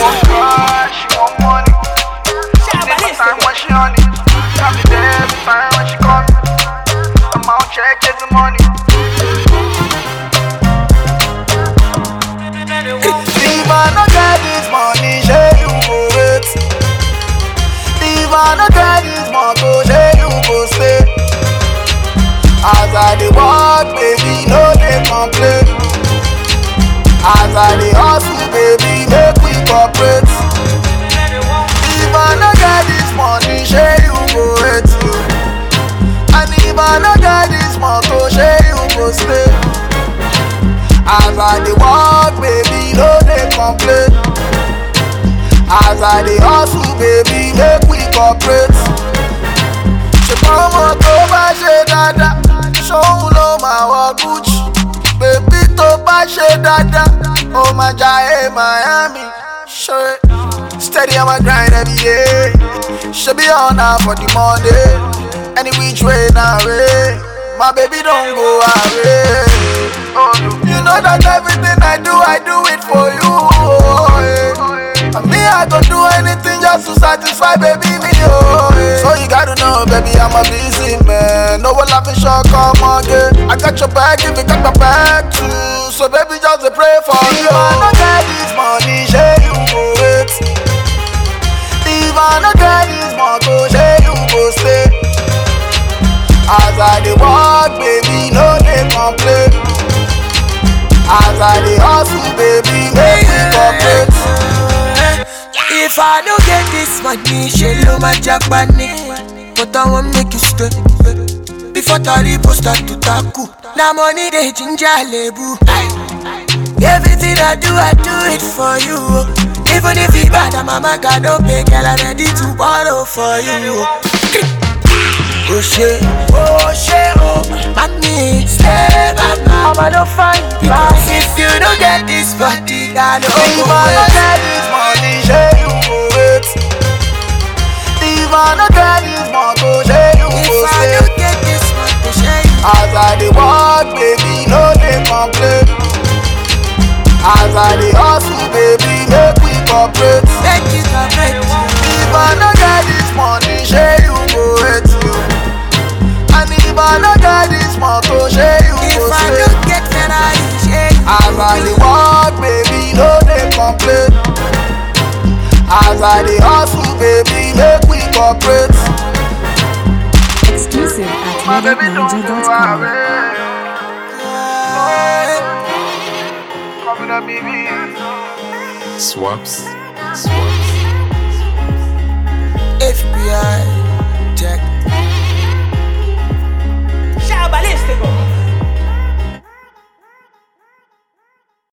want car, she want money. Every time when she on it, I'll be there every time when she call me. I'm out check, get the money. If I no get this money, say you go wait. If I no get this motor, say you go stay. As I dey walk, baby, no dey complain. As I dey hustle, baby, make we cooperate. If I no get this money, say you go wait you. And if I no get this motor, say you go stay. As I dey walk, baby, no dey complain. As I dey hustle, baby, make we cooperate. Ṣùgbọ́n mo tó bá ṣe dáadáa, ṣóun ló máa wọ Gucci. Bébí tó bá ṣe dáadáa, ó máa jayé Miami. Ṣé steady on my grind every day. Ṣebí ọ̀nà for the Monday. Any which way na way, my baby don't go away. You know that everything I do it for you. And me, I go do anything just to satisfy baby me. So you gotta know, baby, I'm a busy man. No one laughing short, come again. I got your back if you got my back too. So baby, just pray for you. If I no get this money, say you go wait. If I no get this motor, say you go stay. As I dey walk, baby, no dey complain. As I dey hustle, baby, make me cooperate. If I don't get this money, she love my Japanese. But I won't make you stay. Before Taribo start to tackle. Now money they ginger lebu. Everything I do it for you. Even if it's bad, mama God don't pay, girl, I'm ready to borrow for you. Oh shit, oh, mommy, stay back now. Mama don't find because if you don't get this body, I don't If I no get this money, say you go wait. If I no get this motor, say you go if I stay. don't get this money, say you. As I dey walk, baby, no dey complain. As I dey hustle, baby, make we cooperate. Make you cooperate. If I no get this money, say you go wait you. And if I no get this motor, say you If go I stay. don't get Ferrari, say you. As I dey walk, baby, no dey complain. As I dey hustle, baby, make we cooperate. Exclusive at My baby don't go RedHotNiger.com. away. Coming up, baby. Swaps.